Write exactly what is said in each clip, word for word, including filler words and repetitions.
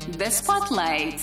The Spotlight.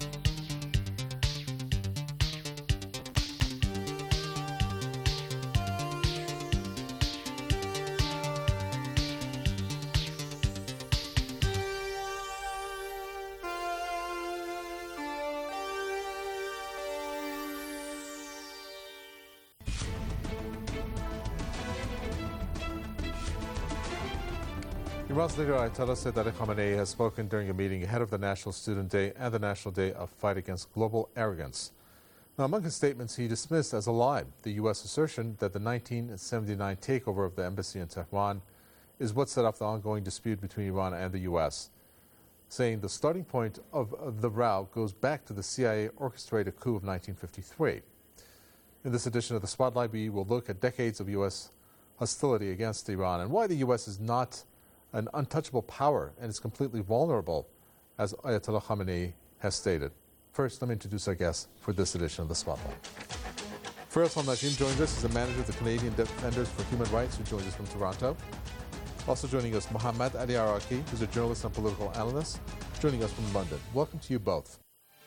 Iran's leader Ayatollah Sayyid Ali Khamenei has spoken during a meeting ahead of the National Student Day and the National Day of Fight Against Global Arrogance. Now, among his statements, he dismissed as a lie the U S assertion that the nineteen seventy-nine takeover of the embassy in Tehran is what set off the ongoing dispute between Iran and the U S, saying the starting point of, of the row goes back to the C I A-orchestrated coup of nineteen fifty-three. In this edition of the Spotlight, we will look at decades of U S hostility against Iran and why the U S is not an untouchable power and is completely vulnerable, as Ayatollah Khamenei has stated. First, let me introduce our guest for this edition of the Spotlight. Feroz Halnajim joins us as the manager of the Canadian Defenders for Human Rights, who joins us from Toronto. Also joining us, Mohammad Ali Araki, who's a journalist and political analyst, joining us from London. Welcome to you both.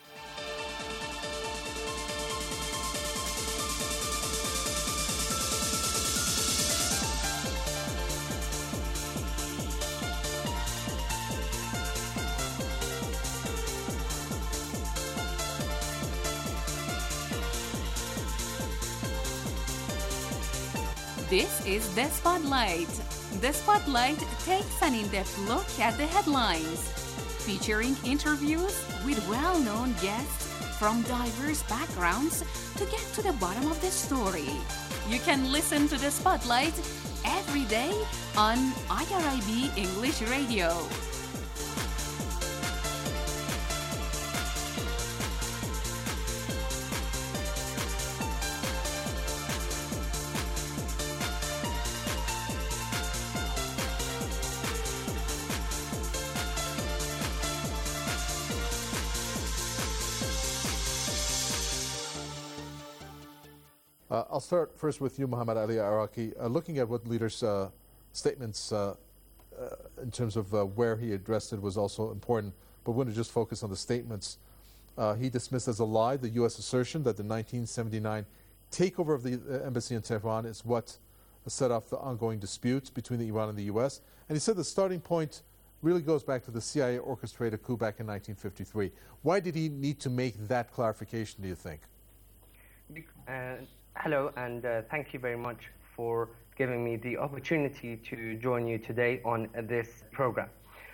This is The Spotlight. The Spotlight takes an in-depth look at the headlines, featuring interviews with well-known guests from diverse backgrounds to get to the bottom of the story. You can listen to The Spotlight every day on I R I B English Radio. Uh, I'll start first with you, Mohammad Ali Araki. Uh, looking at what leaders' uh, statements uh, uh, in terms of uh, where he addressed it was also important, but we're going to just focus on the statements. Uh, he dismissed as a lie the U S assertion that the nineteen seventy-nine takeover of the uh, embassy in Tehran is what set off the ongoing disputes between the Iran and the U S. And he said the starting point really goes back to the C I A-orchestrated coup back in nineteen fifty-three. Why did he need to make that clarification, do you think? Uh, hello, and uh, thank you very much for giving me the opportunity to join you today on uh, this program.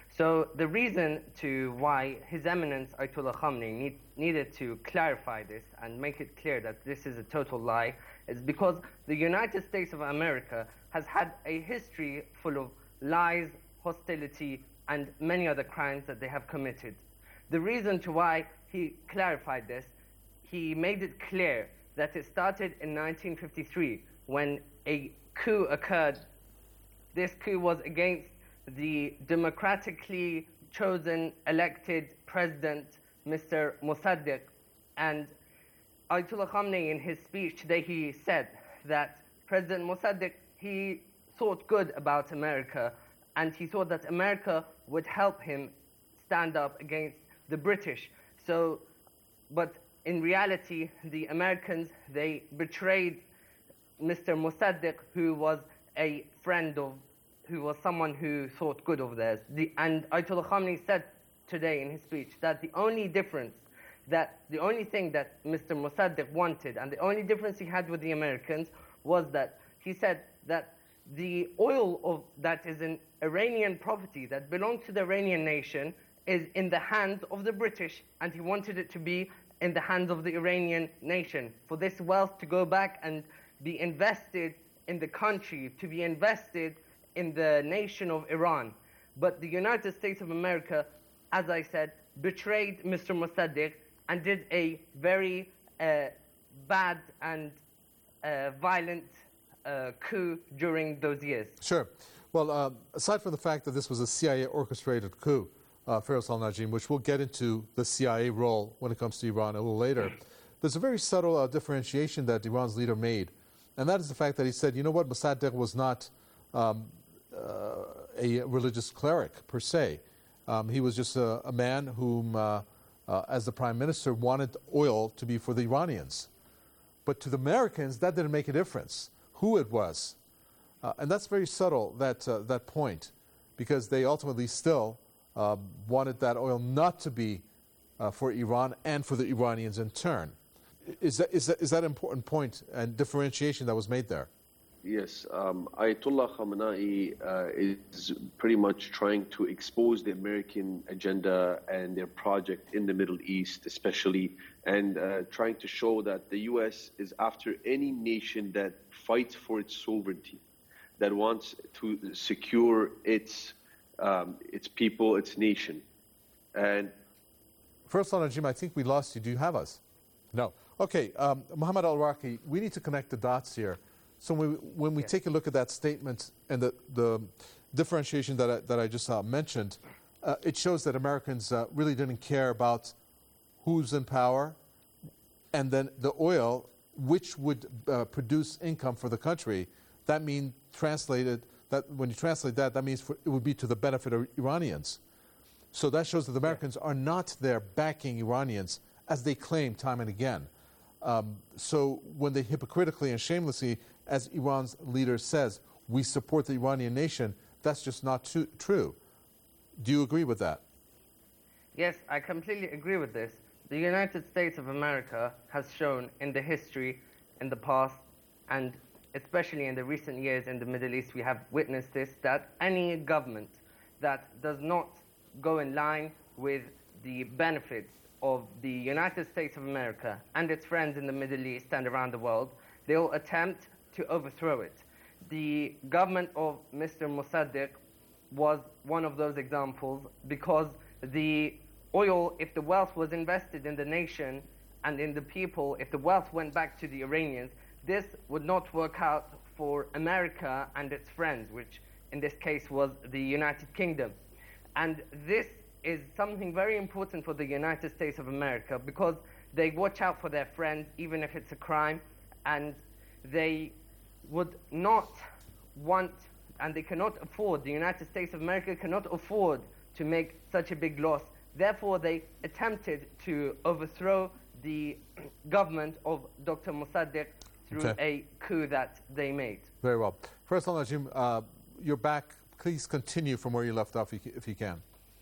So the reason to why His Eminence Ayatollah Khamenei need, needed to clarify this and make it clear that this is a total lie is because the United States of America has had a history full of lies, hostility, and many other crimes that they have committed. The reason to why he clarified this, he made it clear that it started in nineteen fifty-three when a coup occurred. This coup was against the democratically chosen, elected president, Mister Mossadegh. And Ayatollah Khamenei, in his speech today, he said that President Mossadegh, he thought good about America, and he thought that America would help him stand up against the British. So, but in reality, the Americans, they betrayed Mister Mossadegh, who was a friend of, who was someone who thought good of theirs. The, and Ayatollah Khamenei said today in his speech that the only difference, that the only thing that Mister Mossadegh wanted, and the only difference he had with the Americans, was that he said that the oil of, that is an Iranian property that belongs to the Iranian nation is in the hands of the British, and he wanted it to be in the hands of the Iranian nation, for this wealth to go back and be invested in the country, to be invested in the nation of Iran. But the United States of America, as I said, betrayed Mister Mossadegh and did a very uh, bad and uh, violent uh, coup during those years. Sure. Well, uh, aside from the fact that this was a C I A-orchestrated coup, Uh, Feroz Halnajim, which we'll get into the C I A role when it comes to Iran a little later, there's a very subtle uh, differentiation that Iran's leader made, and that is the fact that he said, you know what, Mossadegh was not um, uh, a religious cleric per se. Um, he was just a, a man whom, uh, uh, as the prime minister, wanted oil to be for the Iranians. But to the Americans, that didn't make a difference, who it was. Uh, and that's very subtle, that, uh, that point, because they ultimately still uh, wanted that oil not to be uh, for Iran and for the Iranians in turn. Is that, is that, is that an important point and differentiation that was made there? Yes, um, Ayatollah Khamenei uh, is pretty much trying to expose the American agenda and their project in the Middle East especially, and uh, trying to show that the U S is after any nation that fights for its sovereignty, that wants to secure its um, its people, its nation. And First of all, Najim, I think we lost you. Do you have us? No. Okay, um, Mohammed Al-Raqi, we need to connect the dots here. So when we, when we yes. take a look at that statement and the, the differentiation that I, that I just uh, mentioned, uh, it shows that Americans uh, really didn't care about who's in power and then the oil, which would uh, produce income for the country. That means translated, that when you translate that, that means for, it would be to the benefit of Iranians. So that shows that the Americans are not there backing Iranians as they claim time and again. Um, so when they hypocritically and shamelessly, as Iran's leader says, we support the Iranian nation, that's just not too, true. Do you agree with that? Yes, I completely agree with this. The United States of America has shown in the history, in the past, and especially in the recent years in the Middle East, we have witnessed this, that any government that does not go in line with the benefits of the United States of America and its friends in the Middle East and around the world, they will attempt to overthrow it. The government of Mister Mossadegh was one of those examples, because the oil, if the wealth was invested in the nation and in the people, if the wealth went back to the Iranians, this would not work out for America and its friends, which in this case was the United Kingdom. And this is something very important for the United States of America, because they watch out for their friends, even if it's a crime, and they would not want, and they cannot afford, the United States of America cannot afford to make such a big loss. Therefore, they attempted to overthrow the government of Doctor Mossadegh through Okay. a coup that they made. Very well. First of all, Najim, uh, you're back. Please continue from where you left off, if you can.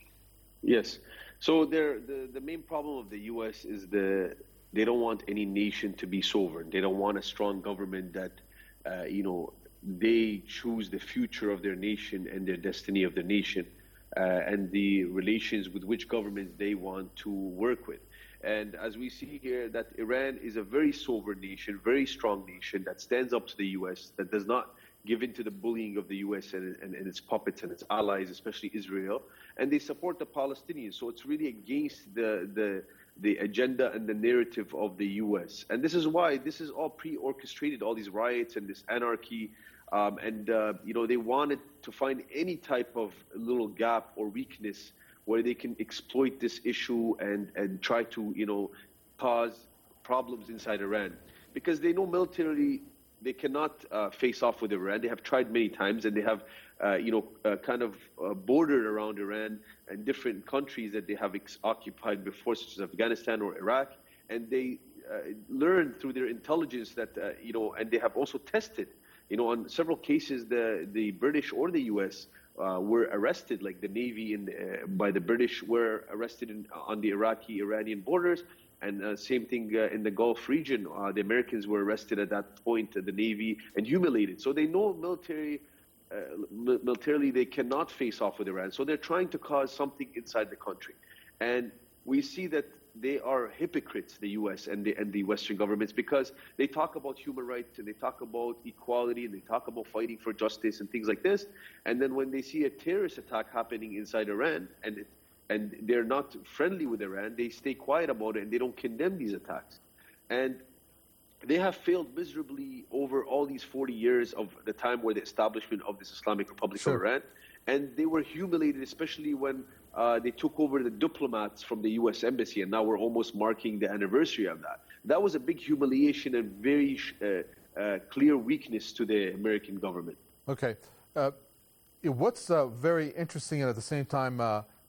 yes, so the the main problem of the U S is the they don't want any nation to be sovereign. They don't want a strong government that, uh, you know, they choose the future of their nation and their destiny of their nation, uh, and the relations with which governments they want to work with. And as we see here, that Iran is a very sovereign nation, very strong nation that stands up to the U S, that does not give in to the bullying of the U S and, and, and its puppets and its allies, especially Israel, and they support the Palestinians. So it's really against the, the, the agenda and the narrative of the U S. And this is why this is all pre-orchestrated, all these riots and this anarchy. Um, and, uh, you know, they wanted to find any type of little gap or weakness where they can exploit this issue and, and try to, you know, cause problems inside Iran. Because they know militarily they cannot uh, face off with Iran. They have tried many times, and they have, uh, you know, uh, kind of uh, bordered around Iran and different countries that they have ex- occupied before, such as Afghanistan or Iraq. And they uh, learned through their intelligence that, uh, you know, and they have also tested, you know, on several cases, the, the British or the U S Uh, were arrested, like the Navy in, uh, by the British were arrested in, on the Iraqi-Iranian borders, and uh, same thing uh, in the Gulf region. Uh, the Americans were arrested at that point, uh, the Navy, and humiliated. So they know military, uh, mi- militarily they cannot face off with Iran. So they're trying to cause something inside the country. And we see that they are hypocrites, the U S and the, and the Western governments, because they talk about human rights and they talk about equality and they talk about fighting for justice and things like this. And then when they see a terrorist attack happening inside Iran and it, and they're not friendly with Iran, they stay quiet about it and they don't condemn these attacks. And they have failed miserably over all these forty years of the time where the establishment of this Islamic Republic Sure. of Iran. And they were humiliated, especially when uh, they took over the diplomats from the U S Embassy, and now we're almost marking the anniversary of that. That was a big humiliation and very uh, uh, clear weakness to the American government. Okay. Uh, what's uh, very interesting and at the same time uh,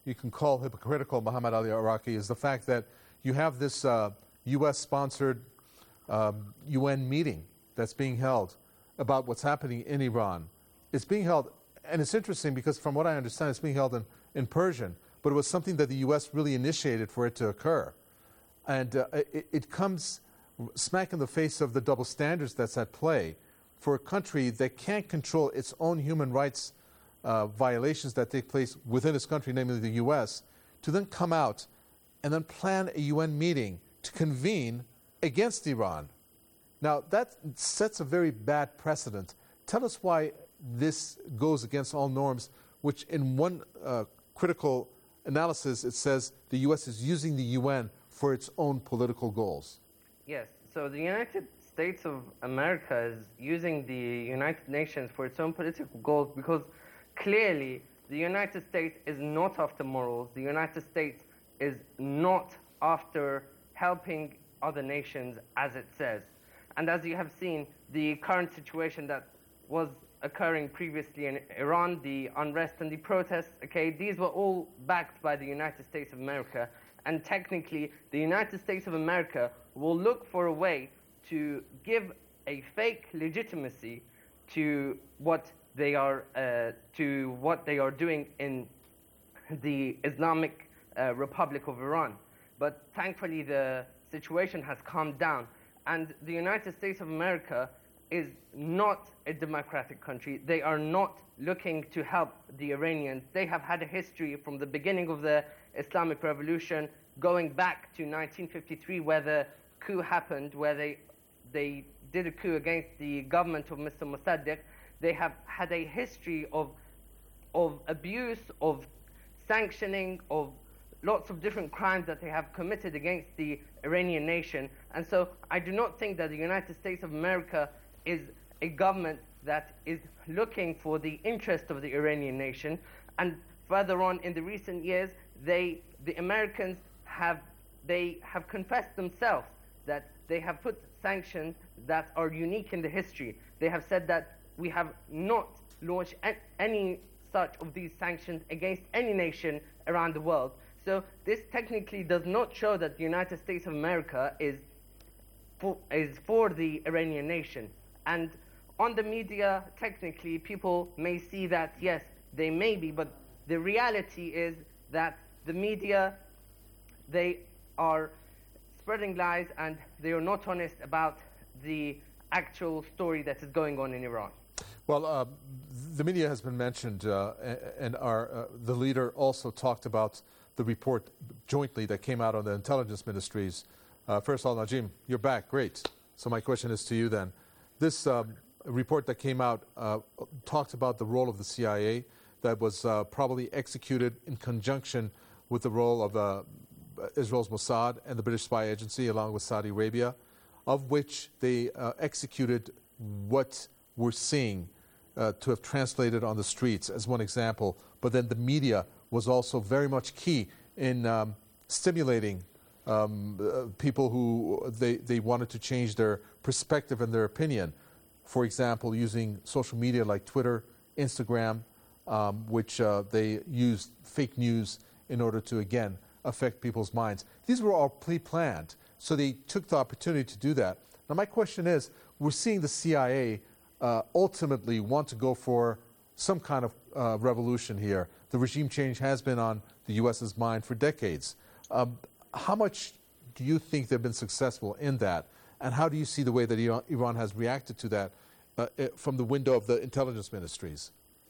you can call hypocritical, Mohammed Ali Araki, is the fact that you have this uh, U S-sponsored um, U N meeting that's being held about what's happening in Iran. It's being held, and it's interesting because from what I understand, it's being held in, in Persian, but it was something that the U S really initiated for it to occur. And uh, it, it comes smack in the face of the double standards that's at play for a country that can't control its own human rights uh, violations that take place within its country, namely the U S, to then come out and then plan a U N meeting to convene against Iran. Now, that sets a very bad precedent. Tell us why this goes against all norms, which in one uh, critical analysis, it says the U S is using the U N for its own political goals. Yes, so the United States of America is using the United Nations for its own political goals because clearly the United States is not after morals. The United States is not after helping other nations, as it says. And as you have seen, the current situation that was occurring previously in Iran, the unrest and the protests, okay, these were all backed by the United States of America. And technically, the United States of America will look for a way to give a fake legitimacy to what they are uh, to what they are doing in the Islamic uh, Republic of Iran. But thankfully, the situation has calmed down, and the United States of America is not a democratic country. They are not looking to help the Iranians. They have had a history from the beginning of the Islamic Revolution, going back to nineteen fifty-three, where the coup happened, where they they did a coup against the government of Mister Mossadegh. They have had a history of of abuse, of sanctioning, of lots of different crimes that they have committed against the Iranian nation. And so I do not think that the United States of America is a government that is looking for the interest of the Iranian nation. And further on in the recent years, they, the Americans have, they have confessed themselves that they have put sanctions that are unique in the history. They have said that we have not launched any such of these sanctions against any nation around the world. So this technically does not show that the United States of America is for, is for the Iranian nation. And on the media, technically, people may see that, yes, they may be, but the reality is that the media, they are spreading lies and they are not honest about the actual story that is going on in Iran. Well, uh, the media has been mentioned, uh, and our, uh, the leader also talked about the report jointly that came out on the intelligence ministries. Uh, first of all, Najim, you're back. Great. So my question is to you then. This um, report that came out uh, talked about the role of the C I A that was uh, probably executed in conjunction with the role of uh, Israel's Mossad and the British spy agency along with Saudi Arabia, of which they uh, executed what we're seeing uh, to have translated on the streets as one example. But then the media was also very much key in um, stimulating um, uh, people who they, they wanted to change their perspective and their opinion. For example, using social media like Twitter, Instagram, um, which uh, they used fake news in order to, again, affect people's minds. These were all pre-planned, so they took the opportunity to do that. Now, my question is, we're seeing the C I A uh, ultimately want to go for some kind of uh, revolution here. The regime change has been on the U S's mind for decades. Um, how much do you think they've been successful in that? And how do you see the way that Iran, Iran has reacted to that uh, from the window of the intelligence ministries?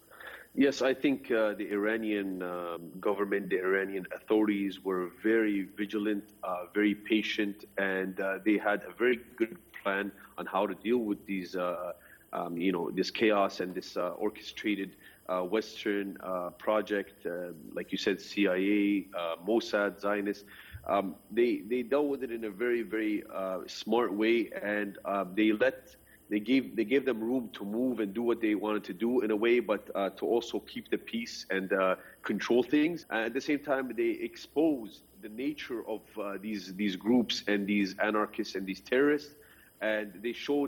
Yes, I think uh, the Iranian um, government, the Iranian authorities were very vigilant, uh, very patient, and uh, they had a very good plan on how to deal with these, uh, um, you know, this chaos and this uh, orchestrated uh, Western uh, project, uh, like you said, C I A, uh, Mossad, Zionists. Um, they they dealt with it in a very very uh, smart way, and uh, they let. They gave they gave them room to move and do what they wanted to do in a way, but uh, to also keep the peace and uh, control things. And at the same time, they exposed the nature of uh, these these groups and these anarchists and these terrorists, and they showed that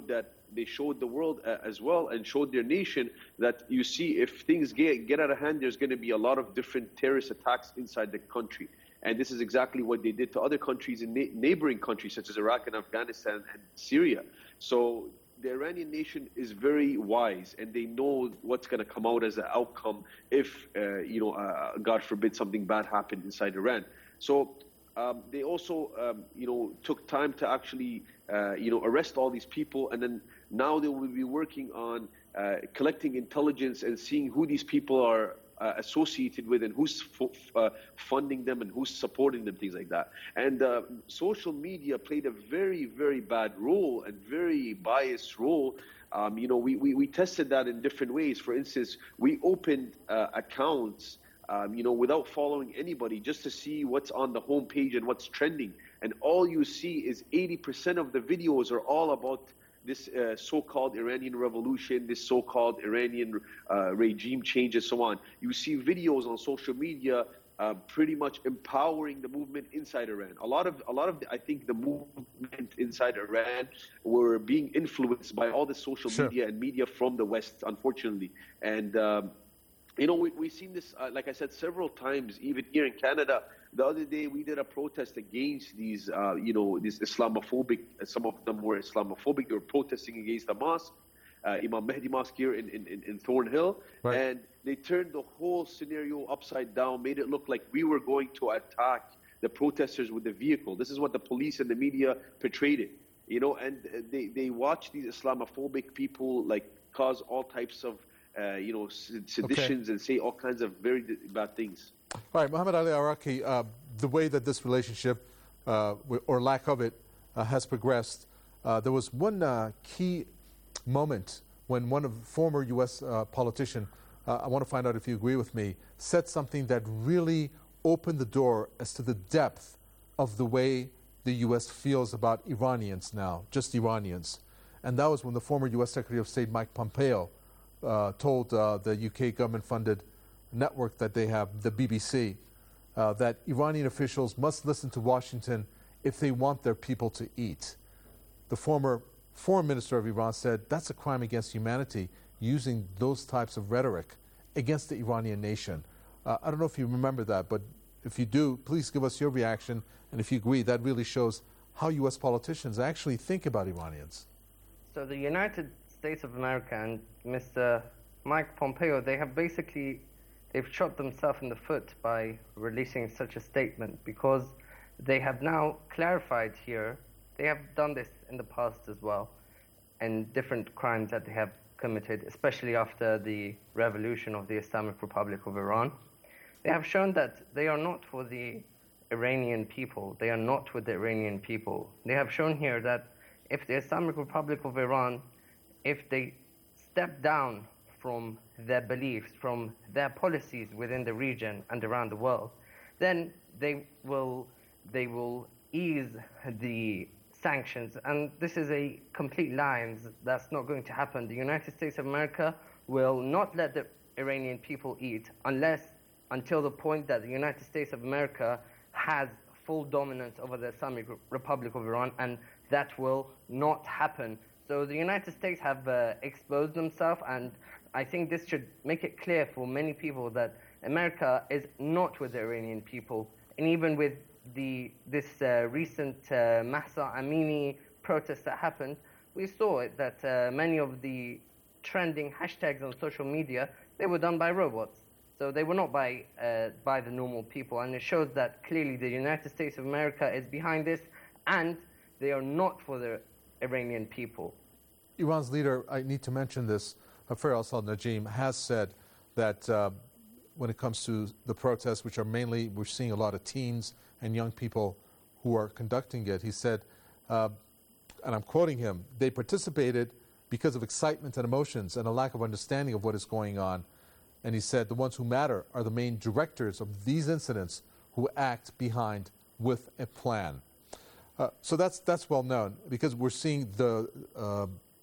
they showed the world uh, as well, and showed their nation that you see, if things get, get out of hand, there's going to be a lot of different terrorist attacks inside the country. And this is exactly what they did to other countries in na- neighboring countries such as Iraq and Afghanistan and Syria. So the Iranian nation is very wise, and they know what's going to come out as an outcome if, uh, you know, uh, God forbid, something bad happened inside Iran. So um, they also, um, you know, took time to actually, uh, you know, arrest all these people, and then now they will be working on uh, collecting intelligence and seeing who these people are Uh, associated with, and who's f- uh, funding them and who's supporting them, things like that. And uh, social media played a very, very bad role and very biased role. Um, you know, we, we, we tested that in different ways. For instance, we opened uh, accounts, um, you know, without following anybody, just to see what's on the homepage and what's trending. And all you see is eighty percent of the videos are all about this uh, so-called Iranian revolution, this so-called Iranian uh, regime change, and so on. You see videos on social media uh, pretty much empowering the movement inside Iran. A lot of, a lot of, the, I think, the movement inside Iran were being influenced by all the social Sure. media and media from the West, unfortunately. And um, you know, we, we've seen this, uh, like I said, several times, even here in Canada. The other day, we did a protest against these, uh, you know, these Islamophobic, some of them were Islamophobic. They were protesting against the mosque, uh, Imam Mahdi Mosque here in, in, in Thornhill. Right. And they turned the whole scenario upside down, made it look like we were going to attack the protesters with the vehicle. This is what the police and the media portrayed it, you know, and they, they watch these Islamophobic people, like, cause all types of, uh, you know, seditions okay. and say all kinds of very bad things. All right, Mohammed Ali Araki, uh, the way that this relationship, uh, or lack of it, uh, has progressed, uh, there was one uh, key moment when one of former U S uh, politician, uh, I want to find out if you agree with me, said something that really opened the door as to the depth of the way the U S feels about Iranians now, just Iranians. And that was when the former U S Secretary of State Mike Pompeo uh, told uh, the U K government-funded network that they have, the B B C, uh, that Iranian officials must listen to Washington if they want their people to eat. The former foreign minister of Iran said that's a crime against humanity, using those types of rhetoric against the Iranian nation. Uh, I don't know if you remember that, but if you do, please give us your reaction, and if you agree, that really shows how U S politicians actually think about Iranians. So the United States of America and Mister Mike Pompeo, they have basically they've shot themselves in the foot by releasing such a statement, because they have now clarified here, they have done this in the past as well, and different crimes that they have committed, especially after the revolution of the Islamic Republic of Iran. They have shown that they are not for the Iranian people. They are not with the Iranian people. They have shown here that if the Islamic Republic of Iran, if they step down from their beliefs, from their policies within the region and around the world, then they will they will ease the sanctions. And this is a complete lie, and that's not going to happen. The United States of America will not let the Iranian people eat unless, until the point that the United States of America has full dominance over the Islamic Republic of Iran, and that will not happen. So the United States have uh, exposed themselves, and I think this should make it clear for many people that America is not with the Iranian people. And even with the this uh, recent uh, Mahsa Amini protest that happened, we saw it that uh, many of the trending hashtags on social media, they were done by robots. So they were not by uh, by the normal people, and it shows that clearly the United States of America is behind this, and they are not for the Iranian people. Iran's leader, I need to mention this, Faisal al-Najim, has said that uh, when it comes to the protests, which are mainly, we're seeing a lot of teens and young people who are conducting it, he said, uh, and I'm quoting him, they participated because of excitement and emotions and a lack of understanding of what is going on. And he said the ones who matter are the main directors of these incidents who act behind with a plan. Uh, so that's that's well known, because we're seeing the uh,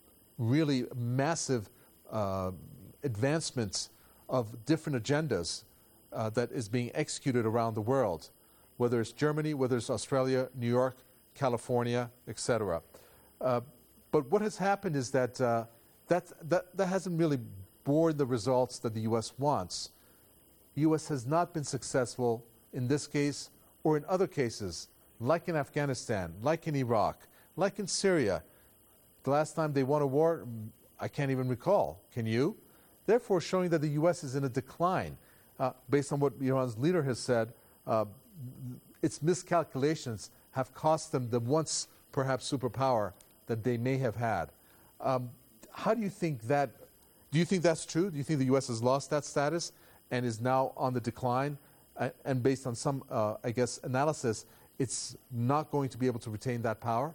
really massive uh, advancements of different agendas uh, that is being executed around the world, whether it's Germany, whether it's Australia, New York, California, et cetera. Uh, but what has happened is that, uh, that, that that hasn't really borne the results that the U S wants. The U S has not been successful in this case or in other cases, like in Afghanistan, like in Iraq, like in Syria. The last time they won a war, I can't even recall. Can you? Therefore, showing that the U S is in a decline. Uh, based on what Iran's leader has said, uh, its miscalculations have cost them the once perhaps superpower that they may have had. Um, how do you think that, do you think that's true? Do you think the U S has lost that status and is now on the decline? Uh, and based on some, uh, I guess, analysis, it's not going to be able to retain that power?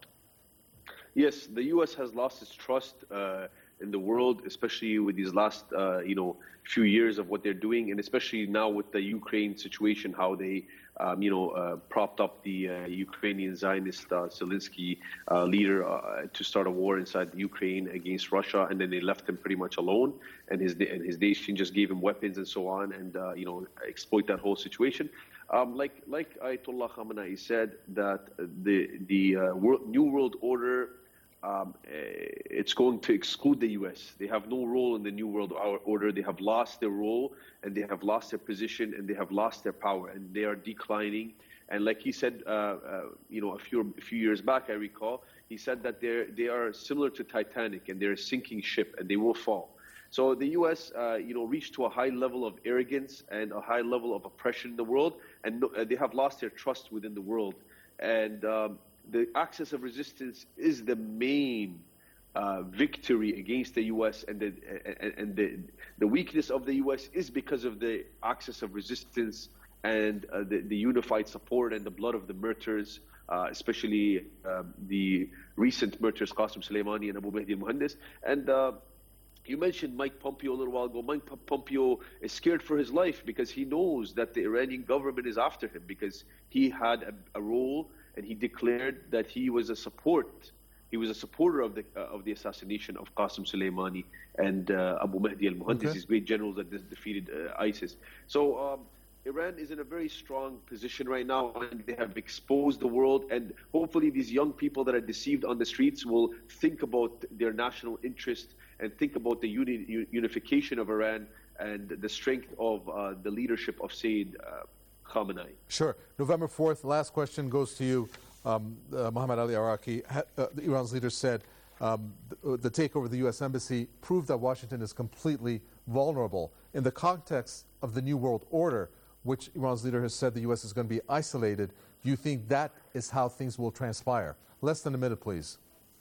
Yes, the U S has lost its trust uh, in the world, especially with these last, uh, you know, few years of what they're doing, and especially now with the Ukraine situation, how they, um, you know, uh, propped up the uh, Ukrainian Zionist uh, Zelensky uh, leader uh, to start a war inside Ukraine against Russia, and then they left him pretty much alone, and his and his nation just gave him weapons and so on, and uh, you know, exploit that whole situation. Um, like like Ayatollah Khamenei said, that the the uh, world, New World Order, um, it's going to exclude the U S. They have no role in the New World Order. They have lost their role, and they have lost their position, and they have lost their power, and they are declining. And like he said, uh, uh, you know, a few a few years back, I recall, he said that they they are similar to Titanic, and they're a sinking ship, and they will fall. So the U S, uh, you know, reached to a high level of arrogance and a high level of oppression in the world, and uh, they have lost their trust within the world. And um, the axis of resistance is the main uh, victory against the U S, and the and, and the the weakness of the U S is because of the axis of resistance and uh, the, the unified support and the blood of the martyrs, uh, especially um, the recent martyrs Qasem Soleimani and Abu Mahdi al-Muhandis. And uh, you mentioned Mike Pompeo a little while ago. Mike Pompeo is scared for his life because he knows that the Iranian government is after him, because he had a, a role, and he declared that he was a support. He was a supporter of the uh, of the assassination of Qasem Soleimani and uh, Abu Mahdi al-Muhandis, okay. These great generals that defeated uh, ISIS. So um, Iran is in a very strong position right now, and they have exposed the world. And hopefully, these young people that are deceived on the streets will think about their national interest and think about the uni- unification of Iran and the strength of uh, the leadership of Sayyid uh, Khamenei. Sure. November fourth, last question goes to you, um, uh, Mohammad Ali Araki. Ha- uh, Iran's leader said um, the, the takeover of the U S Embassy proved that Washington is completely vulnerable. In the context of the New World Order, which Iran's leader has said the U S is going to be isolated, do you think that is how things will transpire? Less than a minute, please.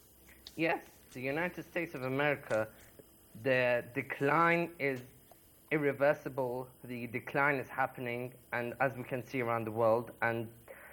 Yes. The United States of America, the decline is irreversible. The decline is happening, and as we can see around the world, and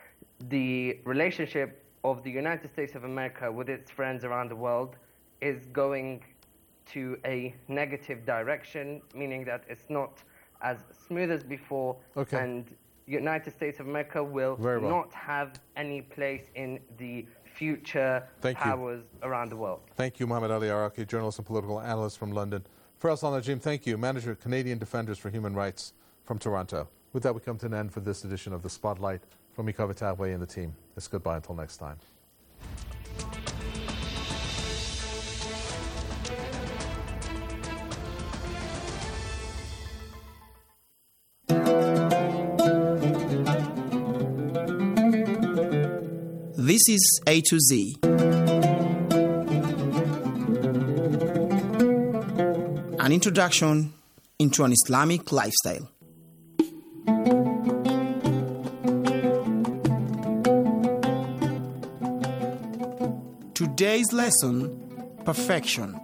the relationship of the United States of America with its friends around the world is going to a negative direction, meaning that it's not as smooth as before, okay. and United States of America will well. not have any place in the future Thank powers you. around the world. Thank you, Mohammad Ali Araki, journalist and political analyst from London. Faraz Al-Najim, thank you, manager of Canadian Defenders for Human Rights from Toronto. With that, we come to an end for this edition of The Spotlight. From me, Kavataway, and the team, it's goodbye until next time. This is A to Z. An introduction into an Islamic lifestyle. Today's lesson, perfection.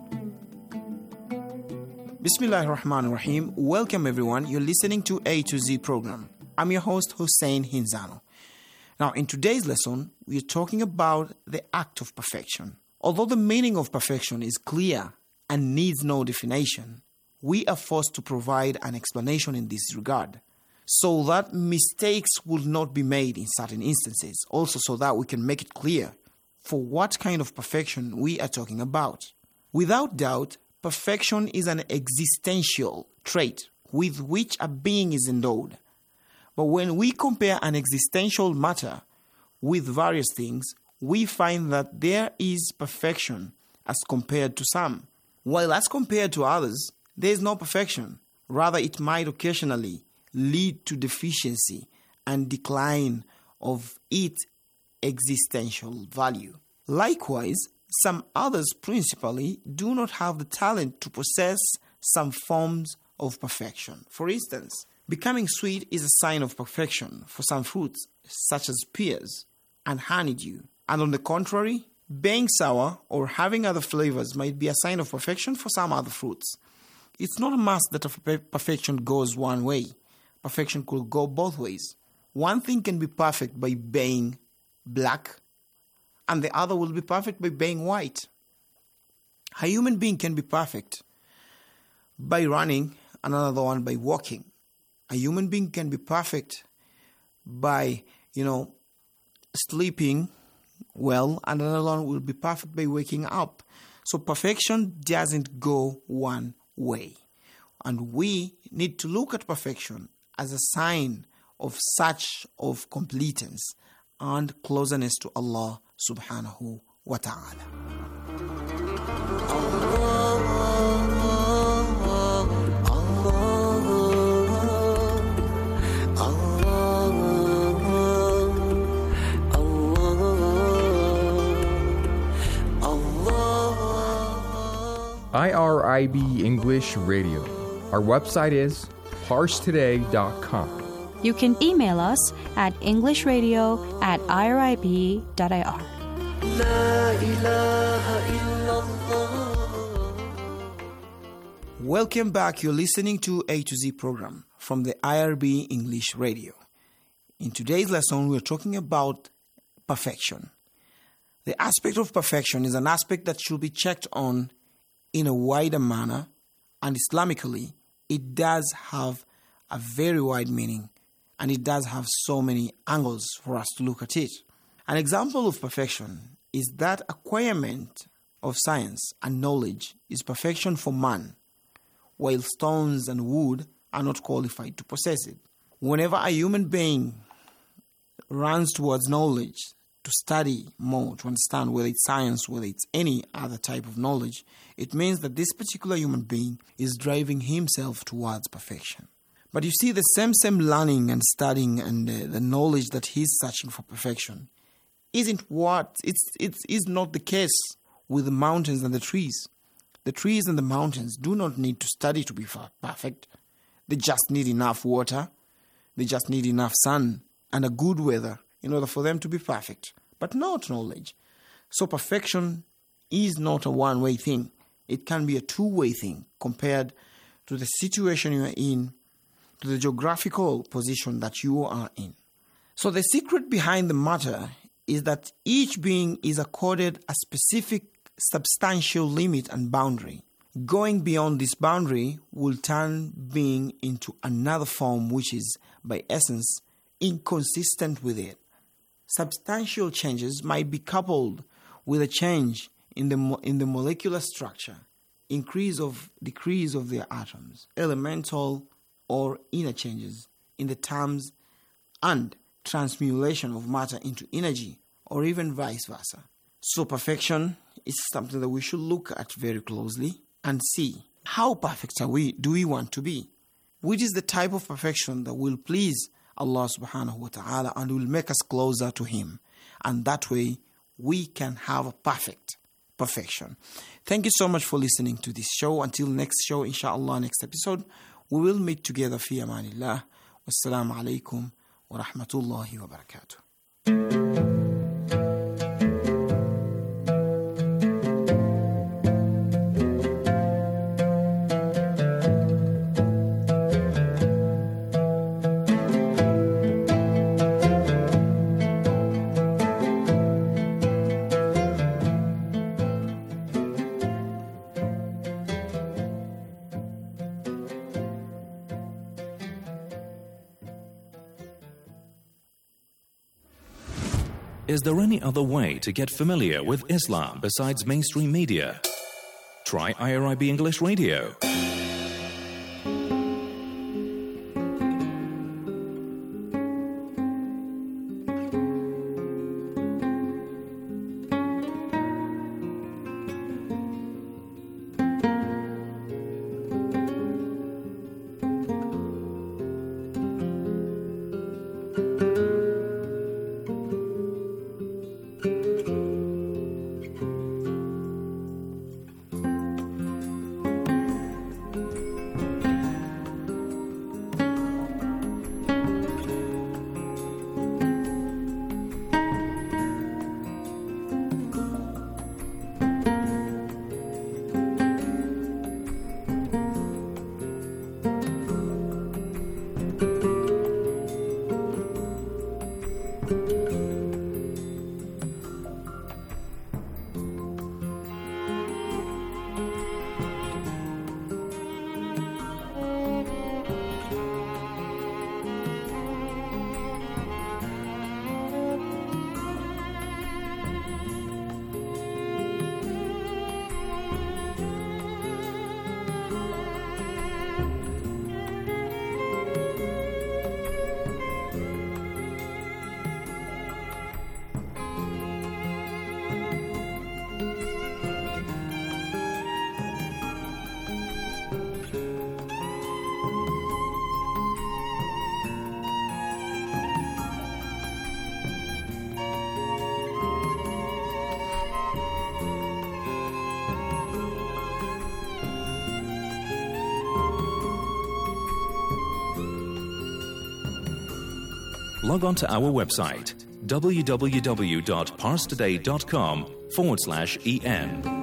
Bismillahir Rahmanir Rahim. Welcome everyone. You're listening to A to Z program. I'm your host Hussein Hinzano. Now, in today's lesson, we are talking about the act of perfection. Although the meaning of perfection is clear and needs no definition, we are forced to provide an explanation in this regard, so that mistakes will not be made in certain instances, also so that we can make it clear for what kind of perfection we are talking about. Without doubt, perfection is an existential trait with which a being is endowed. But when we compare an existential matter with various things, we find that there is perfection as compared to some, while as compared to others, there is no perfection. Rather, it might occasionally lead to deficiency and decline of its existential value. Likewise, some others principally do not have the talent to possess some forms of perfection. For instance, becoming sweet is a sign of perfection for some fruits, such as pears and honeydew. And on the contrary, being sour or having other flavors might be a sign of perfection for some other fruits. It's not a must that a perfection goes one way. Perfection could go both ways. One thing can be perfect by being black, and the other will be perfect by being white. A human being can be perfect by running, and another one by walking. A human being can be perfect by, you know, sleeping well, and another one will be perfect by waking up. So perfection doesn't go one way. And we need to look at perfection as a sign of such of completeness and closeness to Allah subhanahu wa ta'ala. I R I B English Radio. Our website is parse today dot com. You can email us at englishradio at irib dot I R. Welcome back. You're listening to A to Z program from the I R B English Radio. In today's lesson, we're talking about perfection. The aspect of perfection is an aspect that should be checked on in a wider manner, and Islamically, it does have a very wide meaning, and it does have so many angles for us to look at it. An example of perfection is that acquirement of science and knowledge is perfection for man, while stones and wood are not qualified to possess it. Whenever a human being runs towards knowledge, to study more, to understand whether it's science, whether it's any other type of knowledge, it means that this particular human being is driving himself towards perfection. But you see, the same same learning and studying and uh, the knowledge that he's searching for perfection isn't what, it's, it's is not the case with the mountains and the trees. The trees and the mountains do not need to study to be perfect. They just need enough water, they just need enough sun and a good weather in order for them to be perfect, but not knowledge. So perfection is not a one-way thing. It can be a two-way thing compared to the situation you are in, to the geographical position that you are in. So the secret behind the matter is that each being is accorded a specific substantial limit and boundary. Going beyond this boundary will turn being into another form which is, by essence, inconsistent with it. Substantial changes might be coupled with a change in the mo- in the molecular structure, increase of decrease of their atoms, elemental or inner changes in the terms and transmutation of matter into energy, or even vice versa. So perfection is something that we should look at very closely and see how perfect are we, do we want to be? Which is the type of perfection that will please Allah subhanahu wa ta'ala and will make us closer to Him. And that way, we can have a perfect perfection. Thank you so much for listening to this show. Until next show, inshallah, next episode, we will meet together fi amanillah. Wassalamu alaikum wa rahmatullahi wa barakatuh. Is there any other way to get familiar with Islam besides mainstream media? Try I R I B English Radio. log on to our website, www.parstoday.com forward slash en.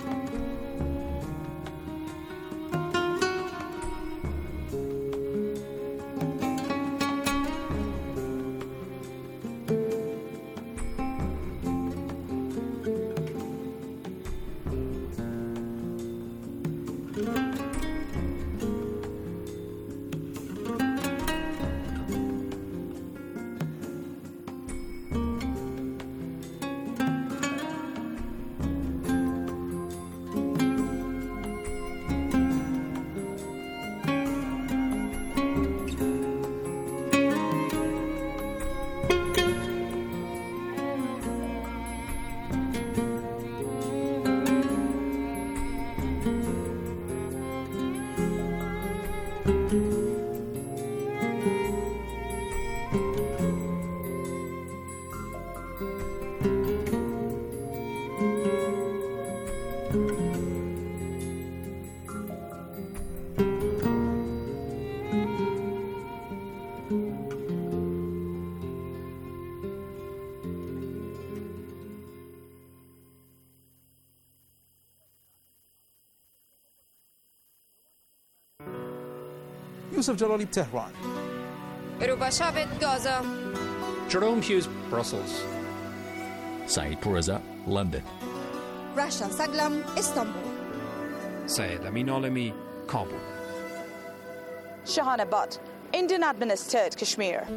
Yusuf Jalali, Tehran. Rubashavet, Gaza. Jerome Hughes, Brussels. Saeed Pourreza, London. Rasha Saglam, Istanbul. Syed Amin Alami, Kabul. Shahana Butt, Indian administered Kashmir.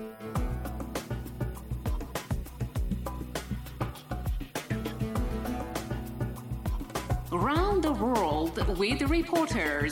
Around the world with reporters.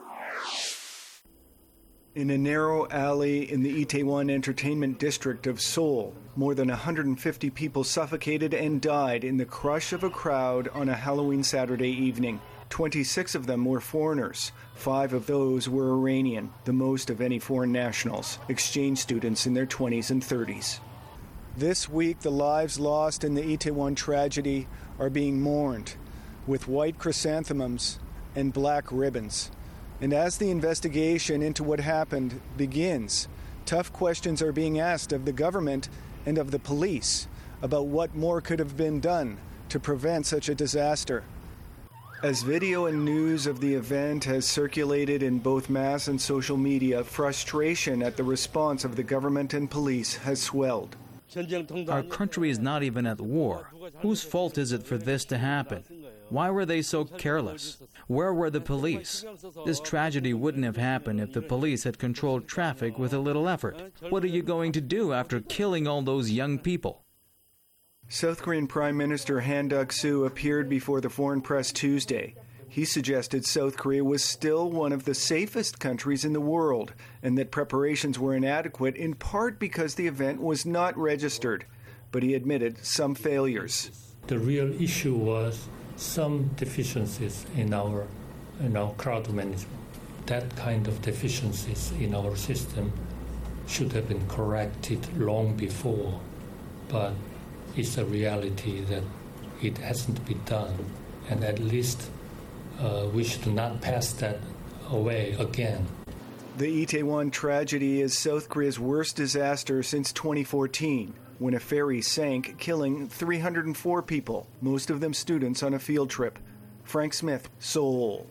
In a narrow alley in the Itaewon Entertainment District of Seoul, more than one hundred fifty people suffocated and died in the crush of a crowd on a Halloween Saturday evening. twenty-six of them were foreigners. Five of those were Iranian, the most of any foreign nationals, exchange students in their twenties and thirties. This week, the lives lost in the Itaewon tragedy are being mourned with white chrysanthemums and black ribbons. And as the investigation into what happened begins, tough questions are being asked of the government and of the police about what more could have been done to prevent such a disaster. As video and news of the event has circulated in both mass and social media, frustration at the response of the government and police has swelled. Our country is not even at war. Whose fault is it for this to happen? Why were they so careless? Where were the police? This tragedy wouldn't have happened if the police had controlled traffic with a little effort. What are you going to do after killing all those young people? South Korean Prime Minister Han Duck-soo appeared before the foreign press Tuesday. He suggested South Korea was still one of the safest countries in the world and that preparations were inadequate in part because the event was not registered. But he admitted some failures. The real issue was some deficiencies in our, in our crowd management. That kind of deficiencies in our system should have been corrected long before, but it's a reality that it hasn't been done, and at least uh, we should not pass that away again. The Itaewon tragedy is South Korea's worst disaster since twenty fourteen. When a ferry sank, killing three hundred four people, most of them students on a field trip. Frank Smith, Seoul.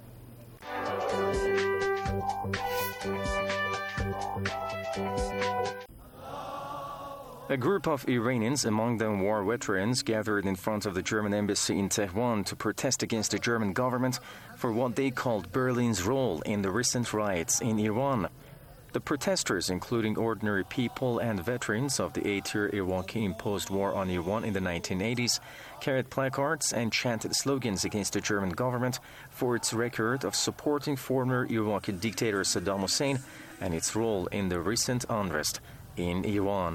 A group of Iranians, among them war veterans, gathered in front of the German embassy in Tehran to protest against the German government for what they called Berlin's role in the recent riots in Iran. The protesters, including ordinary people and veterans of the eight-year Iraqi-imposed war on Iran in the nineteen eighties, carried placards and chanted slogans against the German government for its record of supporting former Iraqi dictator Saddam Hussein and its role in the recent unrest in Iran.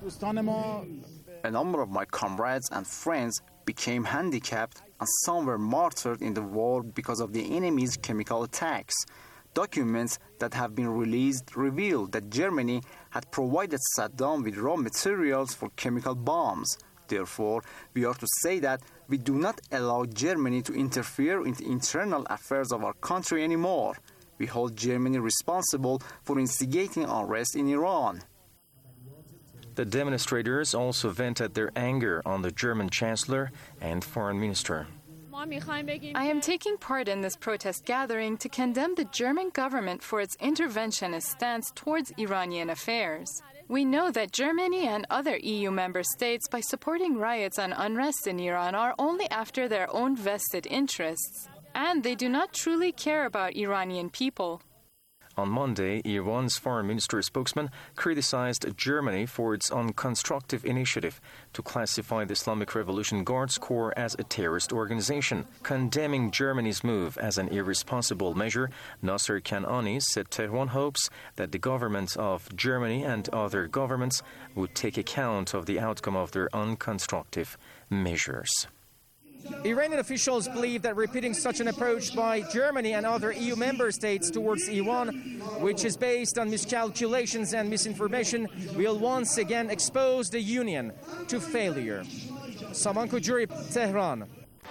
A number of my comrades and friends became handicapped, and some were martyred in the war because of the enemy's chemical attacks. Documents that have been released reveal that Germany had provided Saddam with raw materials for chemical bombs. Therefore, we are to say that we do not allow Germany to interfere in the internal affairs of our country anymore. We hold Germany responsible for instigating unrest in Iran. The demonstrators also vented their anger on the German Chancellor and Foreign Minister. I am taking part in this protest gathering to condemn the German government for its interventionist stance towards Iranian affairs. We know that Germany and other E U member states, by supporting riots and unrest in Iran, are only after their own vested interests, and they do not truly care about Iranian people. On Monday, Iran's foreign minister spokesman criticized Germany for its unconstructive initiative to classify the Islamic Revolution Guards Corps as a terrorist organization. Condemning Germany's move as an irresponsible measure, Nasser Kanani said Tehran hopes that the government of Germany and other governments would take account of the outcome of their unconstructive measures. Iranian officials believe that repeating such an approach by Germany and other E U member states towards Iran, which is based on miscalculations and misinformation, will once again expose the Union to failure. Saman Kujuri, Tehran.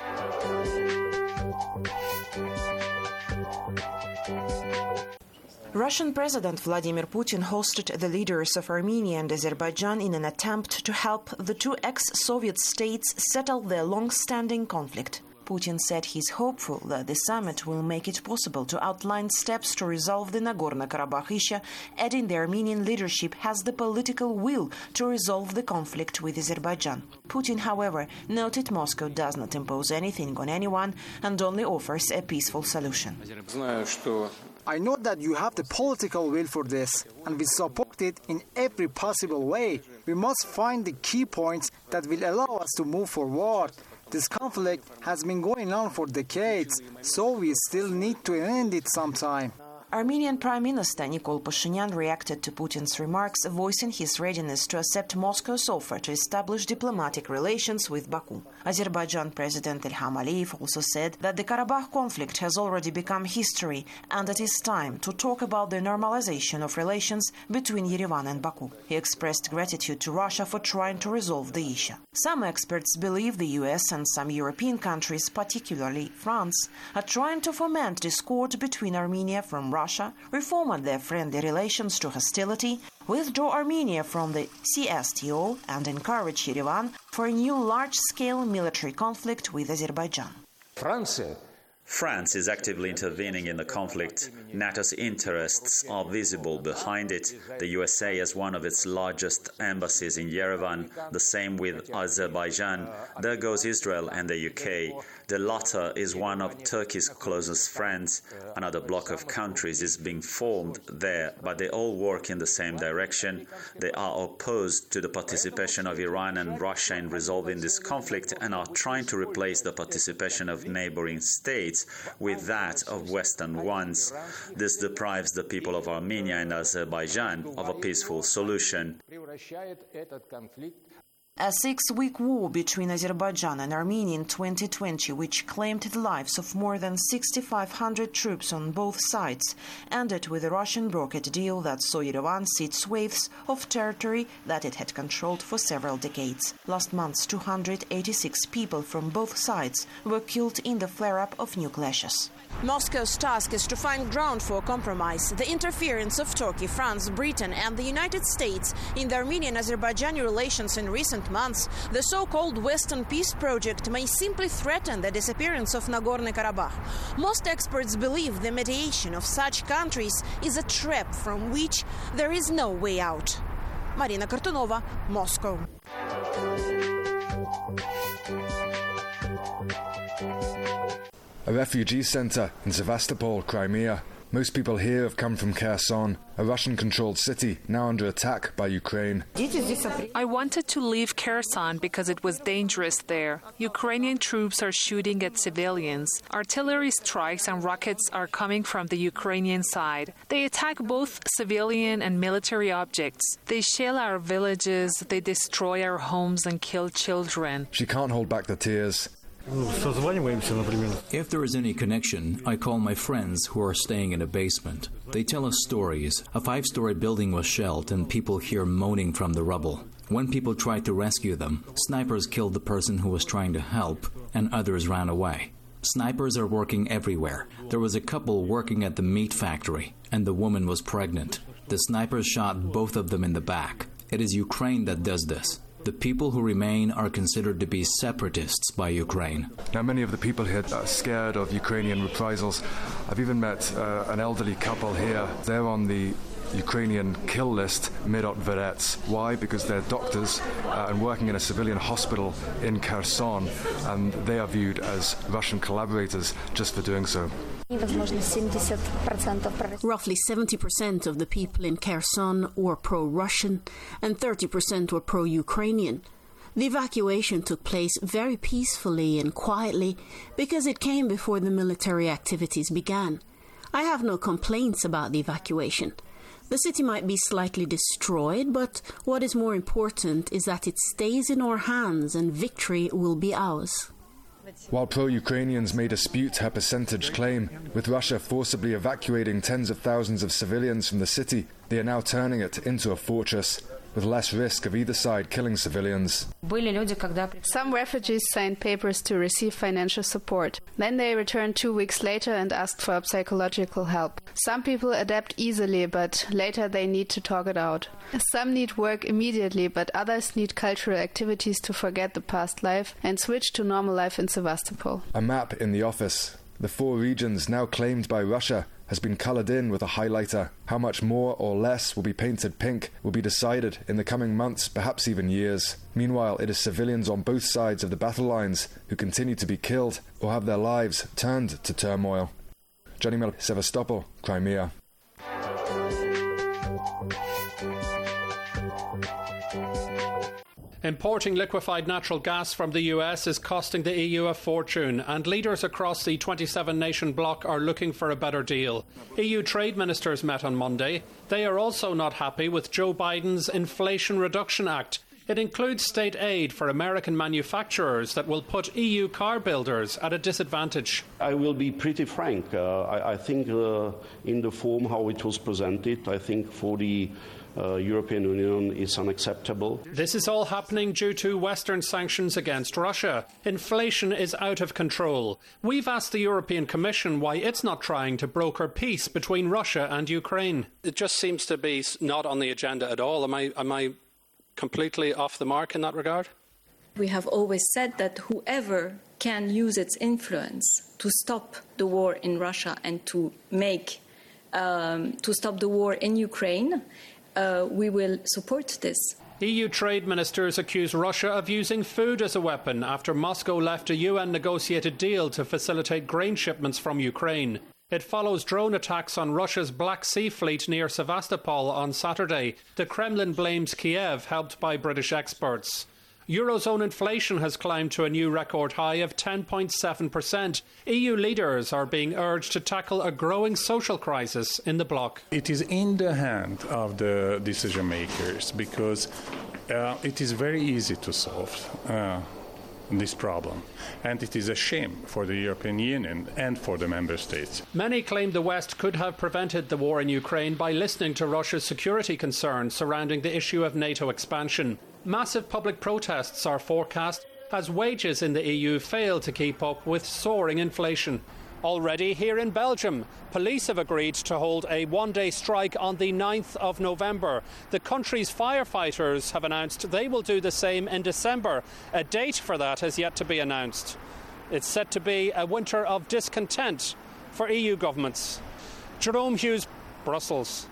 Russian President Vladimir Putin hosted the leaders of Armenia and Azerbaijan in an attempt to help the two ex-Soviet states settle their long-standing conflict. Putin said he's hopeful that the summit will make it possible to outline steps to resolve the Nagorno-Karabakh issue, adding the Armenian leadership has the political will to resolve the conflict with Azerbaijan. Putin, however, noted Moscow does not impose anything on anyone and only offers a peaceful solution. I know that you have the political will for this, and we support it in every possible way. We must find the key points that will allow us to move forward. This conflict has been going on for decades, so we still need to end it sometime. Armenian Prime Minister Nikol Pashinyan reacted to Putin's remarks, voicing his readiness to accept Moscow's offer to establish diplomatic relations with Baku. Azerbaijan President Ilham Aliyev also said that the Karabakh conflict has already become history and it is time to talk about the normalization of relations between Yerevan and Baku. He expressed gratitude to Russia for trying to resolve the issue. Some experts believe the U S and some European countries, particularly France, are trying to foment discord between Armenia from Russia Russia, reform their friendly relations to hostility, withdraw Armenia from the C S T O, and encourage Yerevan for a new large-scale military conflict with Azerbaijan. France. France is actively intervening in the conflict. NATO's interests are visible behind it. The U S A has one of its largest embassies in Yerevan, the same with Azerbaijan. There goes Israel and the U K. The latter is one of Turkey's closest friends. Another bloc of countries is being formed there, but they all work in the same direction. They are opposed to the participation of Iran and Russia in resolving this conflict and are trying to replace the participation of neighboring states with that of Western ones. This deprives the people of Armenia and Azerbaijan of a peaceful solution. A six-week war between Azerbaijan and Armenia in twenty twenty, which claimed the lives of more than six thousand five hundred troops on both sides, ended with a Russian brokered deal that saw Yerevan cede swathes of territory that it had controlled for several decades. Last month, two hundred eighty-six people from both sides were killed in the flare-up of new clashes. Moscow's task is to find ground for compromise. The interference of Turkey, France, Britain and the United States in the Armenian-Azerbaijani relations in recent months, the so-called Western Peace Project, may simply threaten the disappearance of Nagorno-Karabakh. Most experts believe the mediation of such countries is a trap from which there is no way out. Marina Kartunova, Moscow. A refugee centre in Sevastopol, Crimea. Most people here have come from Kherson, a Russian-controlled city now under attack by Ukraine. I wanted to leave Kherson because it was dangerous there. Ukrainian troops are shooting at civilians. Artillery strikes and rockets are coming from the Ukrainian side. They attack both civilian and military objects. They shell our villages, they destroy our homes and kill children. She can't hold back the tears. If there is any connection, I call my friends who are staying in a basement. They tell us stories. A five-story building was shelled and people hear moaning from the rubble. When people tried to rescue them, snipers killed the person who was trying to help and others ran away. Snipers are working everywhere. There was a couple working at the meat factory and the woman was pregnant. The snipers shot both of them in the back. It is Ukraine that does this. The people who remain are considered to be separatists by Ukraine. Now, many of the people here are scared of Ukrainian reprisals. I've even met uh, an elderly couple here. They're on the Ukrainian kill list, Medot Verets. Why? Because they're doctors uh, and working in a civilian hospital in Kherson, and they are viewed as Russian collaborators just for doing so. Roughly seventy percent of the people in Kherson were pro-Russian and thirty percent were pro-Ukrainian. The evacuation took place very peacefully and quietly because it came before the military activities began. I have no complaints about the evacuation. The city might be slightly destroyed, but what is more important is that it stays in our hands and victory will be ours. While pro-Ukrainians may dispute her percentage claim, with Russia forcibly evacuating tens of thousands of civilians from the city, they are now turning it into a fortress, with less risk of either side killing civilians. Some refugees signed papers to receive financial support. Then they returned two weeks later and asked for psychological help. Some people adapt easily, but later they need to talk it out. Some need work immediately, but others need cultural activities to forget the past life and switch to normal life in Sevastopol. A map in the office. The four regions now claimed by Russia has been coloured in with a highlighter. How much more or less will be painted pink will be decided in the coming months, perhaps even years. Meanwhile, it is civilians on both sides of the battle lines who continue to be killed or have their lives turned to turmoil. Johnny Miller, Sevastopol, Crimea. Importing liquefied natural gas from the U S is costing the E U a fortune, and leaders across the twenty-seven nation bloc are looking for a better deal. E U trade ministers met on Monday. They are also not happy with Joe Biden's Inflation Reduction Act. It includes state aid for American manufacturers that will put E U car builders at a disadvantage. I will be pretty frank. Uh, I, I think uh, in the form how it was presented, I think for the Uh, European Union is unacceptable. This is all happening due to Western sanctions against Russia. Inflation is out of control. We've asked the European Commission why it's not trying to broker peace between Russia and Ukraine. It just seems to be not on the agenda at all. Am I, am I completely off the mark in that regard? We have always said that whoever can use its influence to stop the war in Russia and to make um, to stop the war in Ukraine, Uh, we will support this. E U trade ministers accuse Russia of using food as a weapon after Moscow left a U N-negotiated deal to facilitate grain shipments from Ukraine. It follows drone attacks on Russia's Black Sea Fleet near Sevastopol on Saturday. The Kremlin blames Kiev, helped by British experts. Eurozone inflation has climbed to a new record high of ten point seven percent. E U leaders are being urged to tackle a growing social crisis in the bloc. It is in the hand of the decision makers because uh, it is very easy to solve uh, this problem. And it is a shame for the European Union and for the member states. Many claim the West could have prevented the war in Ukraine by listening to Russia's security concerns surrounding the issue of NATO expansion. Massive public protests are forecast as wages in the E U fail to keep up with soaring inflation. Already here in Belgium, police have agreed to hold a one-day strike on the ninth of November. The country's firefighters have announced they will do the same in December. A date for that has yet to be announced. It's set to be a winter of discontent for E U governments. Jerome Hughes, Brussels.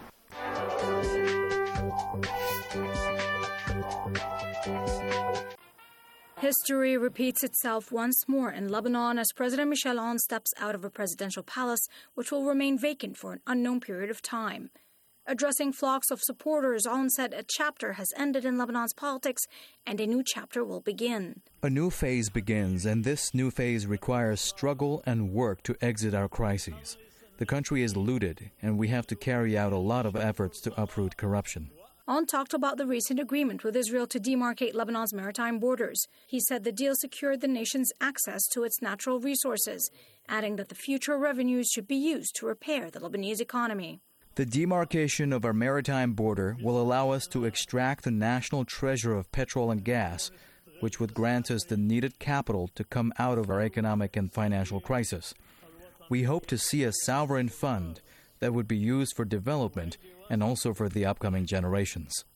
History repeats itself once more in Lebanon as President Michel Aoun steps out of a presidential palace, which will remain vacant for an unknown period of time. Addressing flocks of supporters, Aoun said a chapter has ended in Lebanon's politics and a new chapter will begin. A new phase begins, and this new phase requires struggle and work to exit our crises. The country is looted, and we have to carry out a lot of efforts to uproot corruption. Aoun talked about the recent agreement with Israel to demarcate Lebanon's maritime borders. He said the deal secured the nation's access to its natural resources, adding that the future revenues should be used to repair the Lebanese economy. The demarcation of our maritime border will allow us to extract the national treasure of petrol and gas, which would grant us the needed capital to come out of our economic and financial crisis. We hope to see a sovereign fund that would be used for development and also for the upcoming generations.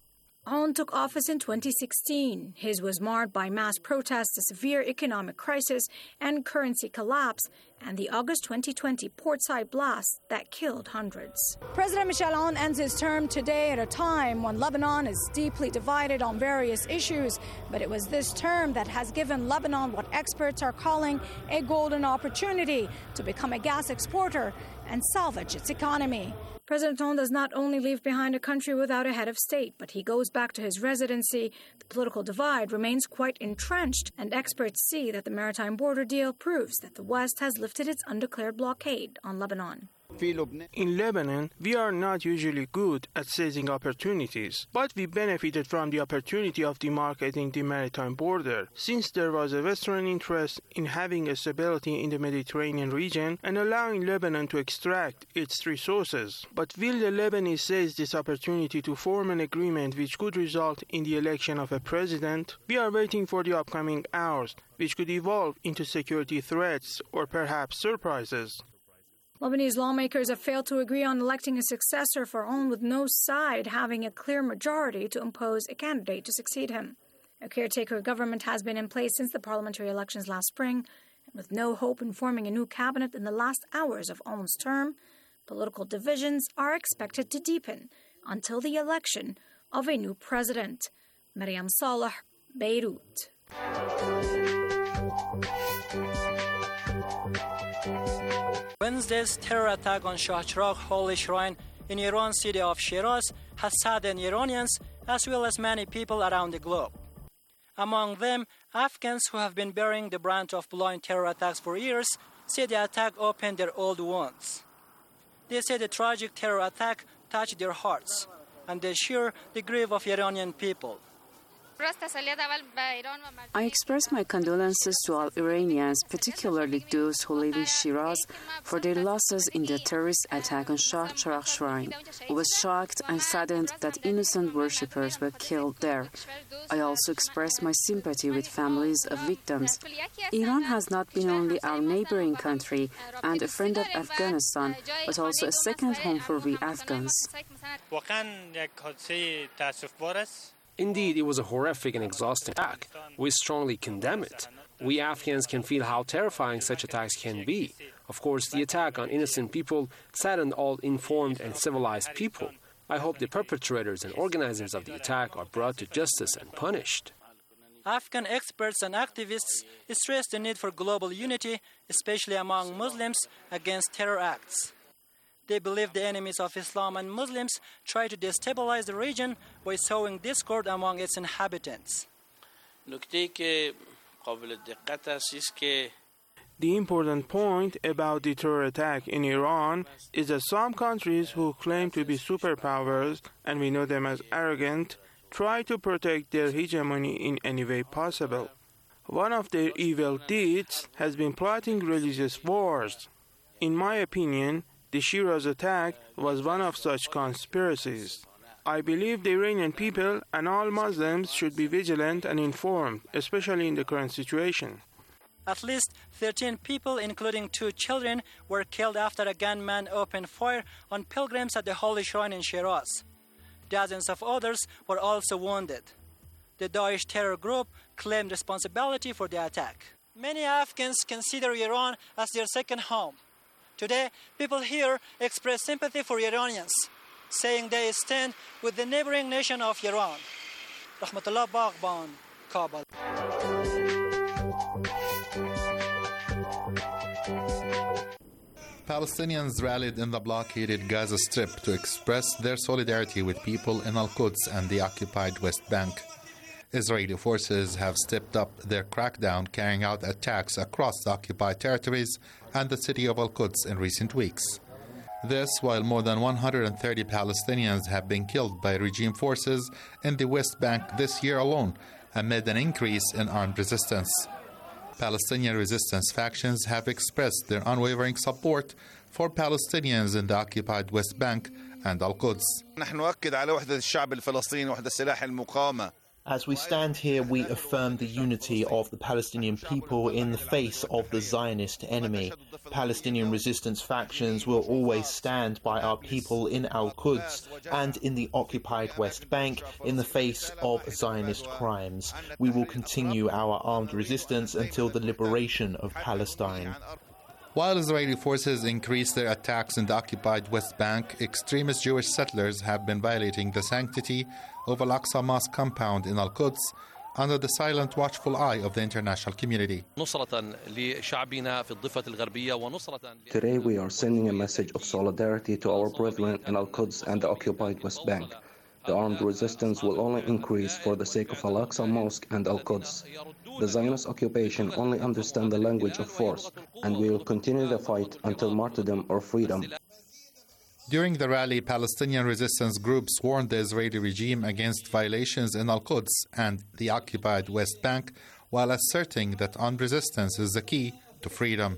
Aoun took office in twenty sixteen. His was marred by mass protests, a severe economic crisis and currency collapse, and the August twenty twenty portside blast that killed hundreds. President Michel Aoun ends his term today at a time when Lebanon is deeply divided on various issues, but it was this term that has given Lebanon what experts are calling a golden opportunity to become a gas exporter and salvage its economy. President Aoun does not only leave behind a country without a head of state, but he goes back to his residency. The political divide remains quite entrenched, and experts see that the maritime border deal proves that the West has lifted its undeclared blockade on Lebanon. In Lebanon, we are not usually good at seizing opportunities, but we benefited from the opportunity of demarcating the maritime border, since there was a Western interest in having a stability in the Mediterranean region and allowing Lebanon to extract its resources. But will the Lebanese seize this opportunity to form an agreement which could result in the election of a president? We are waiting for the upcoming hours, which could evolve into security threats or perhaps surprises. Lebanese lawmakers have failed to agree on electing a successor for Aoun, with no side having a clear majority to impose a candidate to succeed him. A caretaker government has been in place since the parliamentary elections last spring, and with no hope in forming a new cabinet in the last hours of Aoun's term, political divisions are expected to deepen until the election of a new president. Mariam Saleh, Beirut. Wednesday's terror attack on Shah Cheragh Holy Shrine in Iran's city of Shiraz has saddened Iranians as well as many people around the globe. Among them, Afghans who have been bearing the brunt of blind terror attacks for years say the attack opened their old wounds. They say the tragic terror attack touched their hearts, and they share the grief of Iranian people. I express my condolences to all Iranians, particularly those who live in Shiraz, for their losses in the terrorist attack on Shah Cheragh Shrine. I was shocked and saddened that innocent worshippers were killed there. I also express my sympathy with families of victims. Iran has not been only our neighboring country and a friend of Afghanistan, but also a second home for we Afghans. Indeed, it was a horrific and exhausting attack. We strongly condemn it. We Afghans can feel how terrifying such attacks can be. Of course, the attack on innocent people saddened all informed and civilized people. I hope the perpetrators and organizers of the attack are brought to justice and punished. Afghan experts and activists stress the need for global unity, especially among Muslims, against terror acts. They believe the enemies of Islam and Muslims try to destabilize the region by sowing discord among its inhabitants. The important point about the terror attack in Iran is that some countries who claim to be superpowers, and we know them as arrogant, try to protect their hegemony in any way possible. One of their evil deeds has been plotting religious wars. In my opinion, the Shiraz attack was one of such conspiracies. I believe the Iranian people and all Muslims should be vigilant and informed, especially in the current situation. At least thirteen people, including two children, were killed after a gunman opened fire on pilgrims at the Holy Shrine in Shiraz. Dozens of others were also wounded. The Daesh terror group claimed responsibility for the attack. Many Afghans consider Iran as their second home. Today, people here express sympathy for Iranians, saying they stand with the neighboring nation of Iran. Rahmatullah Baghban, Kabul. Palestinians rallied in the blockaded Gaza Strip to express their solidarity with people in Al-Quds and the occupied West Bank. Israeli forces have stepped up their crackdown, carrying out attacks across the occupied territories and the city of Al-Quds in recent weeks. This while more than one hundred thirty Palestinians have been killed by regime forces in the West Bank this year alone, amid an increase in armed resistance. Palestinian resistance factions have expressed their unwavering support for Palestinians in the occupied West Bank and Al-Quds. نحن نؤكد على وحدة الشعب الفلسطيني وحدة سلاح المقاومة. As we stand here, we affirm the unity of the Palestinian people in the face of the Zionist enemy. Palestinian resistance factions will always stand by our people in Al-Quds and in the occupied West Bank in the face of Zionist crimes. We will continue our armed resistance until the liberation of Palestine. While Israeli forces increase their attacks in the occupied West Bank, extremist Jewish settlers have been violating the sanctity of Al-Aqsa Mosque compound in Al-Quds under the silent, watchful eye of the international community. Today we are sending a message of solidarity to our brethren in Al-Quds and the occupied West Bank. The armed resistance will only increase for the sake of Al-Aqsa Mosque and Al-Quds. The Zionist occupation only understands the language of force, and we will continue the fight until martyrdom or freedom. During the rally, Palestinian resistance groups warned the Israeli regime against violations in Al-Quds and the occupied West Bank, while asserting that armed resistance is the key to freedom.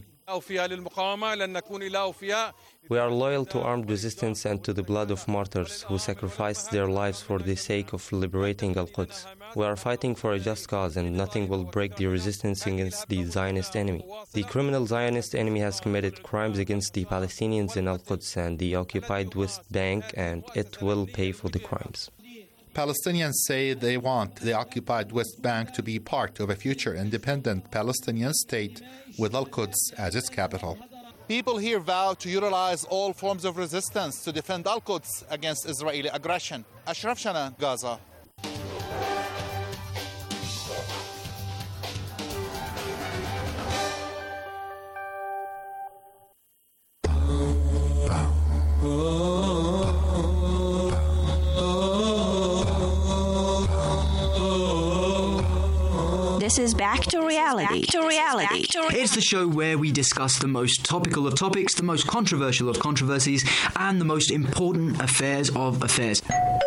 We are loyal to armed resistance and to the blood of martyrs who sacrificed their lives for the sake of liberating Al-Quds. We are fighting for a just cause, and nothing will break the resistance against the Zionist enemy. The criminal Zionist enemy has committed crimes against the Palestinians in Al-Quds and the occupied West Bank, and it will pay for the crimes. Palestinians say they want the occupied West Bank to be part of a future independent Palestinian state with Al-Quds as its capital. People here vow to utilize all forms of resistance to defend Al-Quds against Israeli aggression. Ashraf Shanan, Gaza. This is Back to Reality. Back to Reality. Back to re- it's the show where we discuss the most topical of topics, the most controversial of controversies, and the most important affairs of affairs.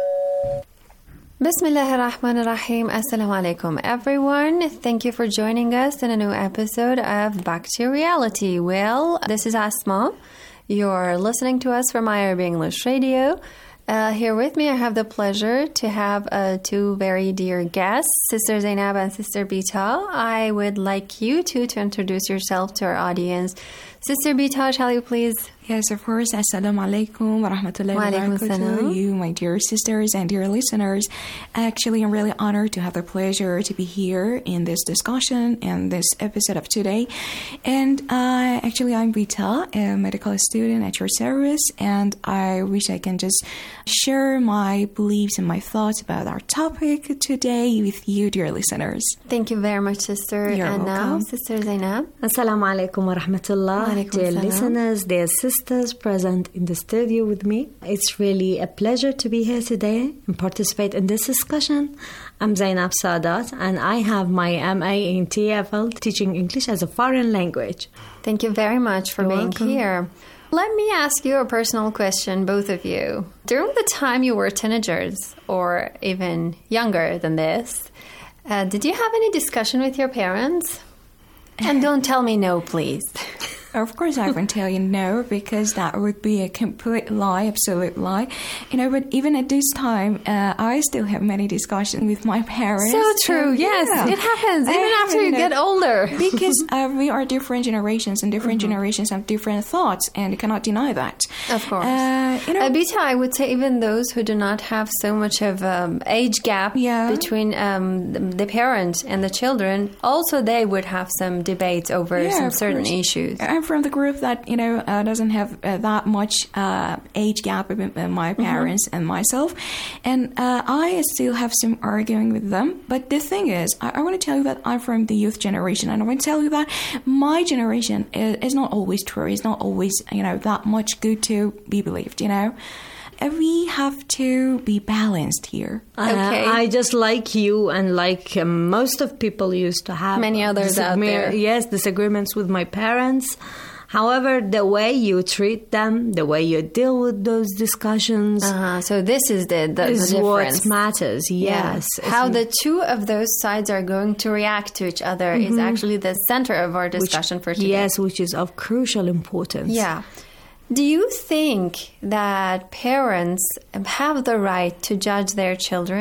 Bismillah ar-Rahman ar-Rahim. Assalamu alaikum, everyone. Thank you for joining us in a new episode of Back to Reality. Well, this is Asma. You're listening to us from I R B English Radio. Uh, here with me, I have the pleasure to have uh, two very dear guests, Sister Zainab and Sister Bita. I would like you two to introduce yourself to our audience. Sister Bita, shall you please? Yes, of course. Assalamu alaikum wa rahmatullahi wa barakatuh. You, my dear sisters and dear listeners. Actually, I'm really honored to have the pleasure to be here in this discussion and this episode of today. And uh, actually, I'm Vita, a medical student at your service, and I wish I can just share my beliefs and my thoughts about our topic today with you, dear listeners. Thank you very much, Sister. You're and welcome. Now, Sister Zainab. Assalamu alaikum wa rahmatullah. Dear listeners, dear sisters present in the studio with me. It's really a pleasure to be here today and participate in this discussion. I'm Zainab Sadat, and I have my M A in T F L, teaching English as a foreign language. Thank you very much for You're being welcome. here. Let me ask you a personal question, both of you. During the time you were teenagers, or even younger than this, uh, did you have any discussion with your parents? And don't tell me no, please. Of course I can tell you no, because that would be a complete lie, absolute lie. You know, but even at this time, uh, I still have many discussions with my parents. So true, so, yes. yeah. It happens, even I after you know, get older. Because uh, we are different generations, and different Mm-hmm. generations have different thoughts, and you cannot deny that. Of course. Uh, you know, Abita, I would say even those who do not have so much of um, age gap Yeah. between um, the, the parent and the children, also they would have some debates over Yeah, some of certain course. issues. I'm from the group that, you know, uh, doesn't have uh, that much uh, age gap between uh, my parents and myself. And uh, I still have some arguing with them. But the thing is, I, I want to tell you that I'm from the youth generation. And I want to tell you that my generation is, is not always true. It's not always, you know, that much good to be believed, you know. Uh, We have to be balanced here. Okay. Uh, I just like you and like um, most of people used to have Many others out there. Yes, disagreements with my parents. However, the way you treat them, the way you deal with those discussions, uh-huh. So this is the, the, is the difference. what matters. Yes, Yeah. How the two of those sides are going to react to each other mm-hmm. is actually the center of our discussion which, for today. Yes, which is of crucial importance. Yeah. Do you think that parents have the right to judge their children?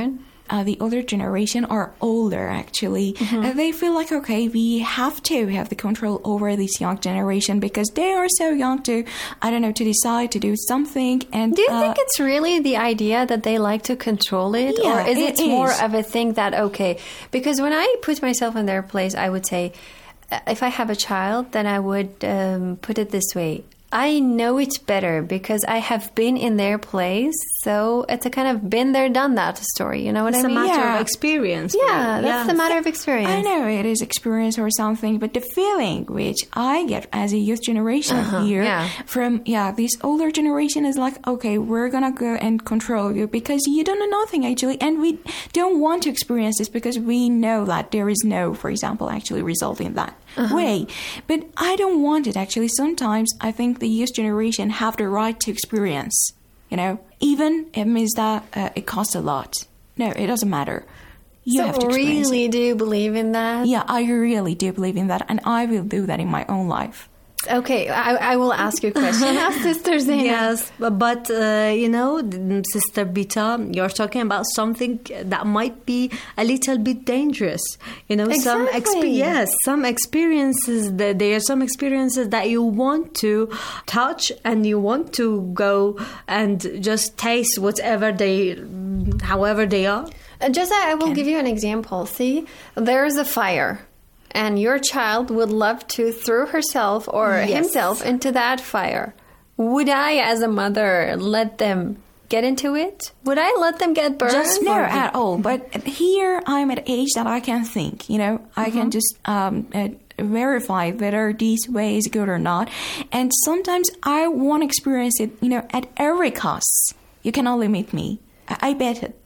uh, the older generation are older, actually. Mm-hmm. Uh, they feel like, okay, we have to have the control over this young generation because they are so young to, I don't know, to decide to do something. And do you uh, think it's really the idea that they like to control it? Yeah, or is it, it more is. of a thing that, okay, because when I put myself in their place, I would say, if I have a child, then I would um, put it this way. I know it better because I have been in their place. So it's a kind of been there, done that story. You know what it's I mean? It's a matter yeah. of experience. Yeah, that's yeah. the matter of experience. I know it is experience or something, but the feeling which I get as a youth generation uh-huh, here yeah. from, yeah, this older generation is like, okay, we're going to go and control you because you don't know nothing actually. And we don't want to experience this because we know that there is no, for example, actually result in that. Uh-huh. way. But I don't want it, actually. Sometimes I think the youth generation have the right to experience, you know, even it means that uh, it costs a lot. No, it doesn't matter. You so have to experience really it. do you believe in that? Yeah, I really do believe in that, and I will do that in my own life. Okay, I, I will ask you a question. Sister Zainab. Yes, but, uh, you know, Sister Bita, you're talking about something that might be a little bit dangerous. You know, exactly. some exp- yes, some experiences, that there are some experiences that you want to touch and you want to go and just taste whatever they, however they are. Uh, just I will Can. give you an example. See, there is a fire. And your child would love to throw herself or yes. himself into that fire. Would I, as a mother, let them get into it? Would I let them get burned? Just no, at all. But here I'm at age that I can think, you know, I mm-hmm. can just um, uh, verify whether this way is good or not. And sometimes I want to experience it, you know, at every cost. You cannot limit me. I, I bet it.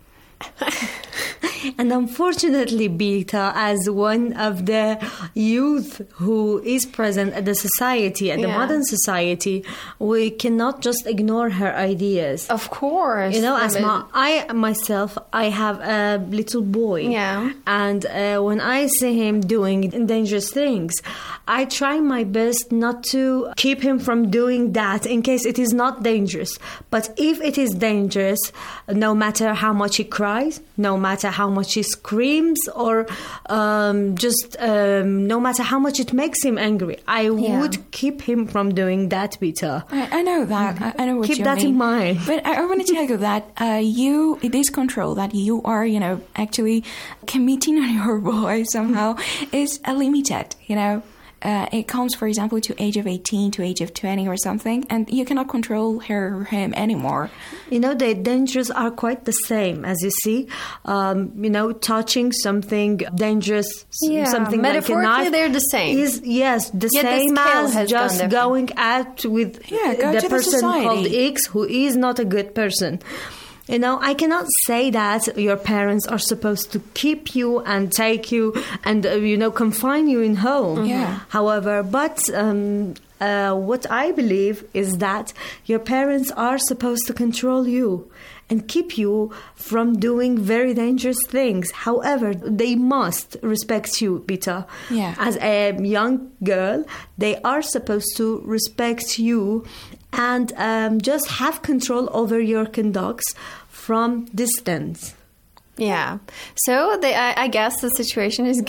And unfortunately, Bita, as one of the youth who is present at the society, at yeah. the modern society, we cannot just ignore her ideas. Of course. You know, Asma, I myself, I have a little boy. Yeah. And uh, when I see him doing dangerous things, I try my best not to keep him from doing that in case it is not dangerous. But if it is dangerous, no matter how much he cries, no matter how much he screams, or um, just um, no matter how much it makes him angry, I yeah. would keep him from doing that, Bita. I, I know that. I, I know what keep you that mean. in mind. But I, I want to tell you that uh, you, this control that you are, you know, actually committing on your boy somehow is uh, limited, you know. Uh, it comes, for example, to age of eighteen, to age of twenty or something, and you cannot control her or him anymore. You know, the dangers are quite the same, as you see. Um, you know, touching something dangerous, yeah, something like a knife. They're the same. Is, yes, the Yet same the as just going out with yeah, go the to person the called X, who is not a good person. You know, I cannot say that your parents are supposed to keep you and take you and, uh, you know, confine you in home. Yeah. However, but um, uh, what I believe is that your parents are supposed to control you and keep you from doing very dangerous things. However, they must respect you, Bita. Yeah. As a young girl, they are supposed to respect you and um, just have control over your conducts from distance. Yeah. So they, I, I guess the situation is